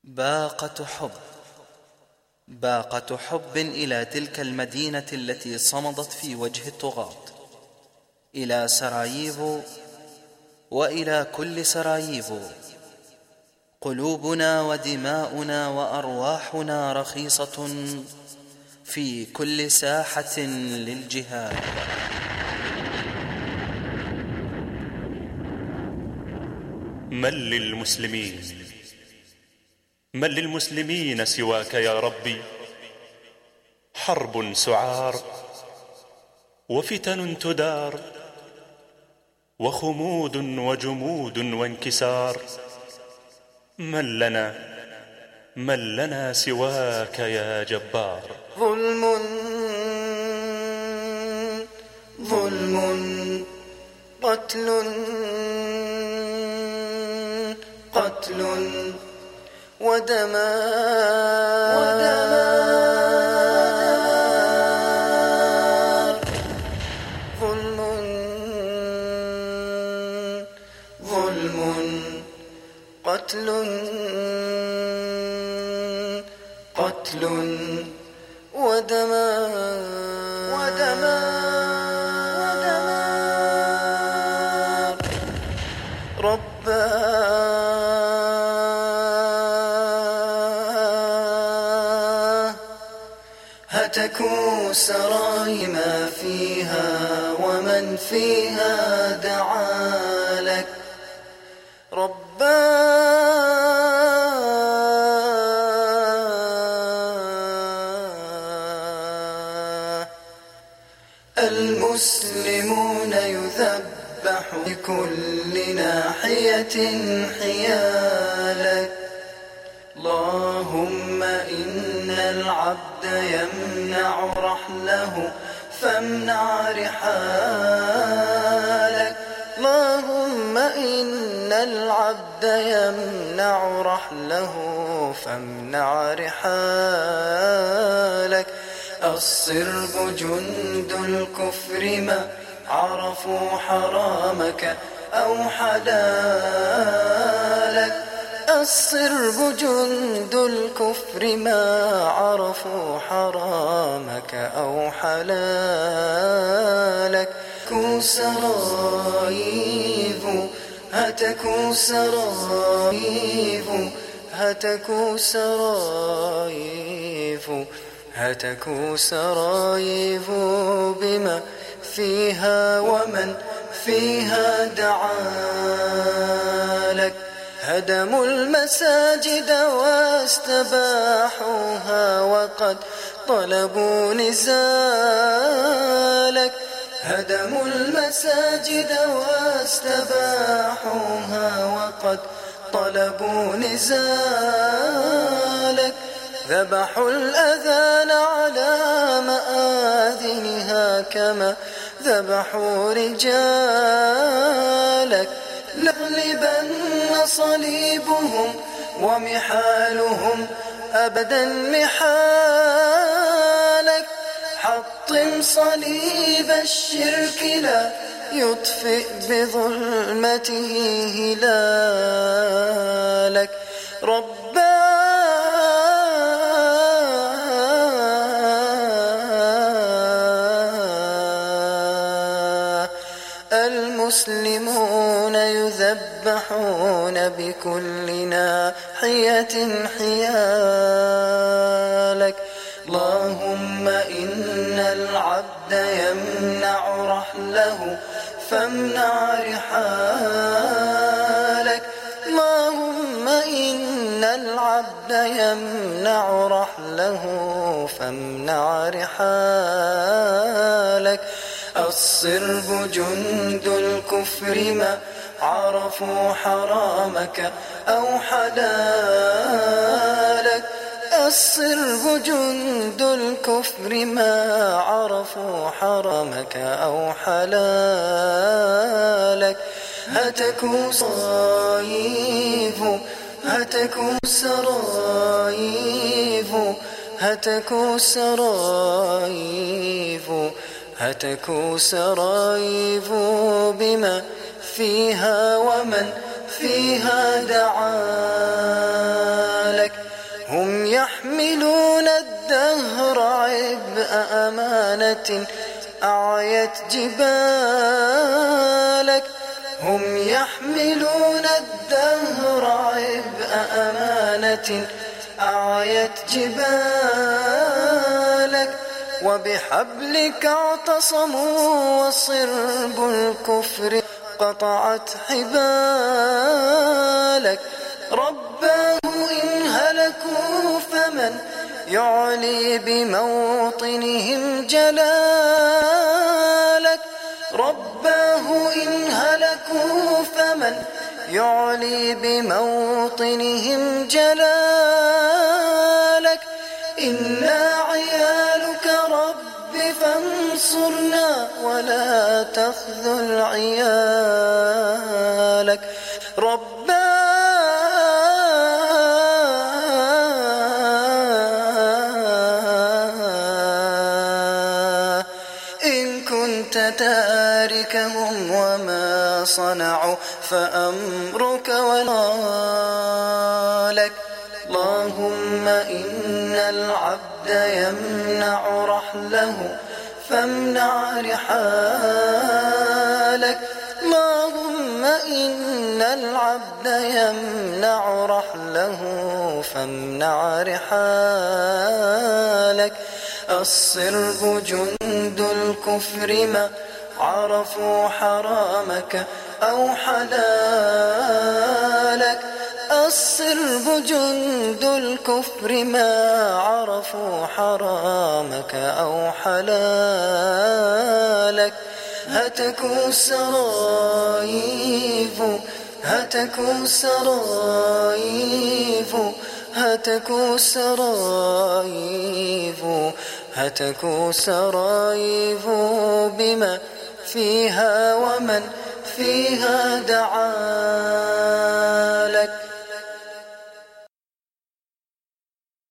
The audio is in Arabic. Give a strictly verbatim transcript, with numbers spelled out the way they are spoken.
باقة حب. باقة حب إلى تلك المدينة التي صمدت في وجه الطغاة، إلى سراييفو وإلى كل سراييفو. قلوبنا ودماؤنا وأرواحنا رخيصة في كل ساحة للجهاد. من للمسلمين من للمسلمين سواك يا ربي؟ حرب سعار وفتن تدار، وخمود وجمود وانكسار. من لنا من لنا سواك يا جبار؟ ظلم ظلم قتل قتل ودمار. ظلم ظلم قتل قتل ودمار ودمار. رباه هتكوا سراي ما فيها ومن فيها دعا لك. رباه المسلمون يذبح بكل ناحية حيالك. اللهم إن العبد يمنع رحله فامنع رحالك. اللهم إن العبد يمنع رحله فامنع رحالك. الصرب جند الكفر ما عرفوا حرامك أو حلالك. الصرب جند الكفر ما عرفوا حرامك أو حلالك. هتكوا سراييف هتكوا سراييف هتكوا سراييف هتكوا سراييف بما فيها ومن فيها دعا لك. هدموا المساجد واستباحوها وقد طلبوا نزالك. هدموا المساجد واستباحوها وقد طلبوا نزالك. ذبحوا الأذان على مآذنها كما ذبحوا رجالك. لغلبن صليبهم ومحالهم أبدا محالك. حطم صليب الشرك لا يطفئ بظلمته هلالك. رباه المسلمون يذبحون بكل ناحية حيالك. اللهم إن العبد يمنع رحله فامنع رحالك. اللهم إن العبد يمنع رحله فامنع رحالك. الصرب جند الكفر ما عرفوا حرامك أو حلالك. الصرب جند الكفر ما عرفوا حرامك أو حلالك. هتكوا سراييف هتكوا سراييف هتكوا سراييف هتكوا سراييف بما فيها ومن فيها دعالك. هم يحملون الدهر عبء أمانة أعيت جبالك. هم يحملون الدهر عبء أمانة أعيت جبالك. وبحبلك اعتصموا وصرب الكفر قطعت حبالك. رباه إن هلكوا فمن يعلي بموطنهم جلالك. رباه إن هلكوا فمن يعلي بموطنهم جلالك. إنا عيالك رب فانصرنا ولا تخذل عيالك. رباه إن كنت تاركهم وما صنعوا فأمرك ولا لك. اللهم إن العبد يمنع رحله فامنع رحالك. اللهم إن العبد يمنع رحله فامنع رحالك. الصرب جند الكفر ما عرفوا حرامك أو حلالك. الصرب جند الكفر ما عرفوا حرامك أو حلالك. هتكوا سرايف هتكوا سرايف هتكوا سرايف هتكوا سرايف بما فيها ومن فيها دعا.